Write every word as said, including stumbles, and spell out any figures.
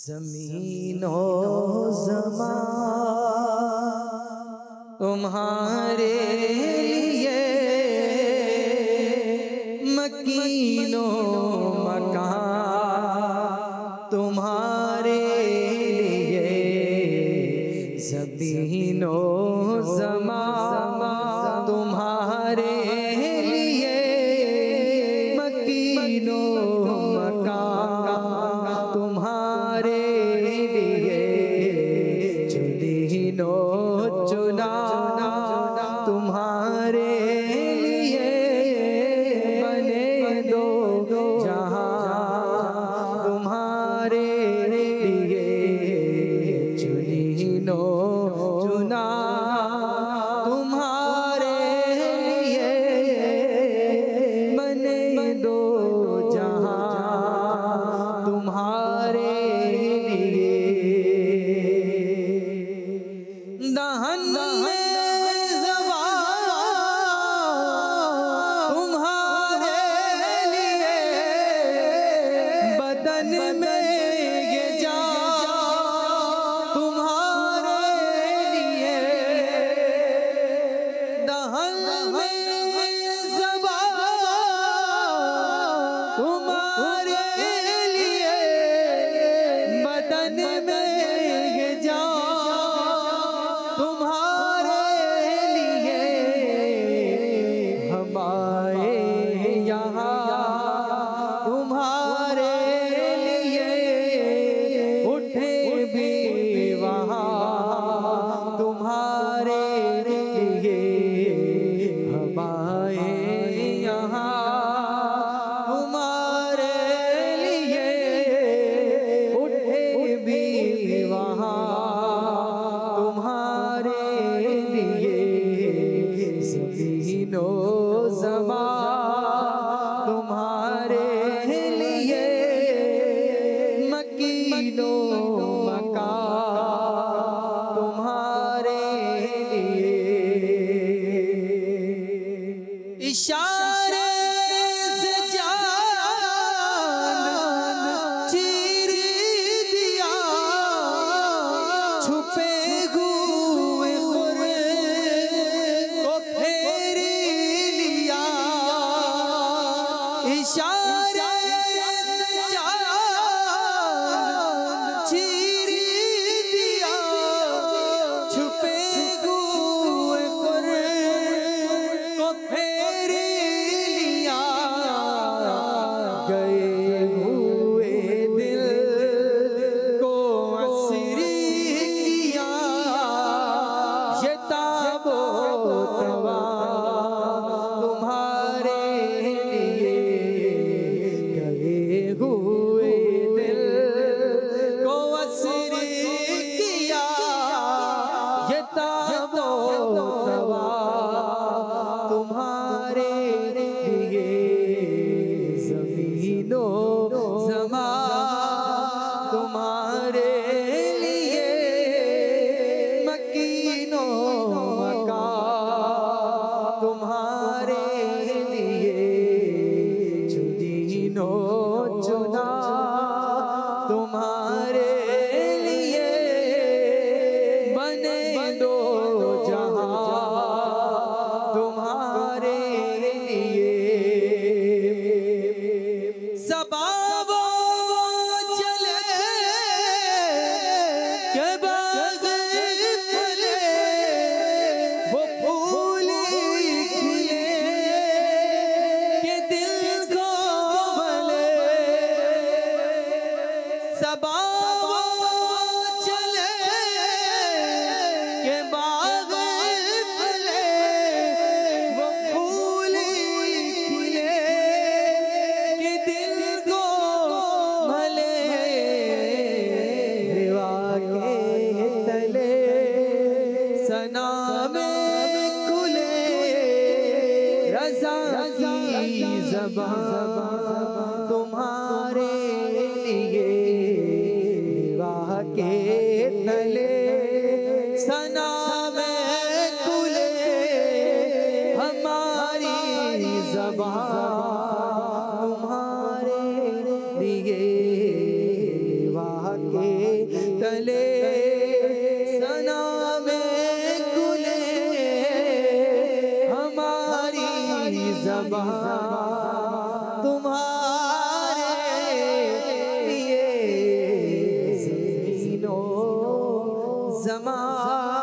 ज़मीनो ज़मान तुम्हारे लिए, मकीनो मकान तुम्हारे लिए। ज़मीनो ज़मान तुम्हारे लिए, मकीनो मकान तुम्हारे लिए। चुनीनो चुना तुम्हारे लिए, बने दो जहां तुम्हारे लिए। चुनीनो चुना तुम्हारे लिए, बने दो जहां तुम्हारे लिए। दहन में ज़बान तुम्हारे लिए, बदन में ये जान तुम्हारे लिए। दहन में ज़बान तुम्हारे लिए, बदन में ये जान तुम्हारे लिए। हम आए यहाँ तुम्हारे लिए, उठे भी वहाँ तुम्हारे लिए। हम आए यहाँ तुम्हारे लिए, उठे भी वहाँ तुम्हारे लिए। ज़मीनो ज़मान तुम्हारे लिए, मकीनो मकान तुम्हारे लिए। इशारे से चाँद चीर दिया, छुपे हुए खुरे को फेर लिया। इशारे से चाँद चीर दिया, छुपे हुए खुरे को फेर लिया। गए हुए दिल को असरी किया, ये ताबो तवा तुम्हारे लिए। गए हुए दिल को असरी किया, ये ताबो तवा तुम्हारे लिए। ज़मीनो ज़मान तुम्हारे लिए, मकीनो मकान तुम्हारे लिए। चुनीनो चुना तुम्हारे लिए, बने दो जहां तुम्हारे लिए। सबाबो चले के बाग फले, वो फूल खिले के दिल को भले। सबाबो चले के बाग फले, वो फूल खिले के दिल को भले। रिवा के तले सना में खुले, रज़ा की ज़बान तुम्हारे लिए। रिवा के तले सना में खुले, हमारी ज़बान तुम्हारे लिए। रिवा के तले सना में खुले हमारी ज़बान तुम्हारे लिए ज़मीनो ज़मान